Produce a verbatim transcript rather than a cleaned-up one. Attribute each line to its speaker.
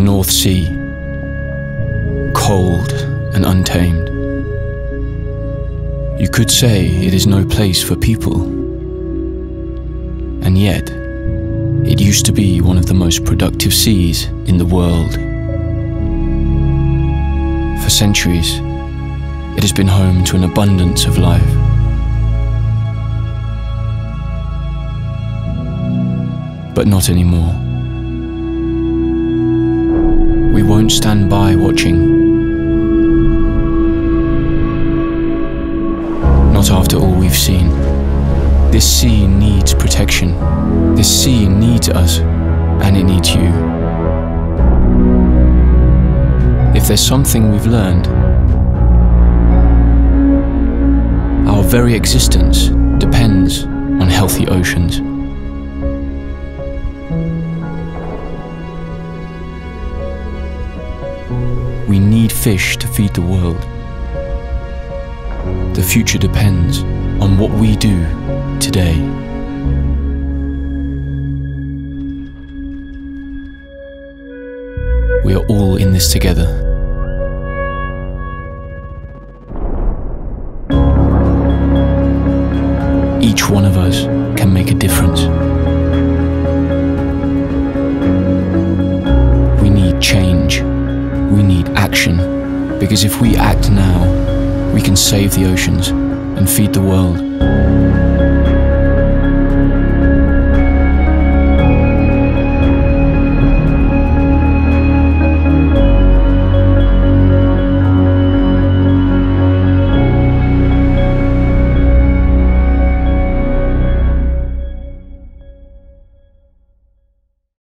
Speaker 1: North Sea, cold and untamed. You could say it is no place for people, and yet it used to be one of the most productive seas in the world. For centuries, it has been home to an abundance of life. But not anymore. We won't stand by watching. Not after all we've seen. This sea needs protection. This sea needs us, and it needs you. If there's something we've learned, our very existence depends on healthy oceans. We need fish to feed the world. The future depends on what we do today. We are all in this together. Each one of us can make a difference. We need change. We need action, because if we act now, we can save the oceans and feed the world.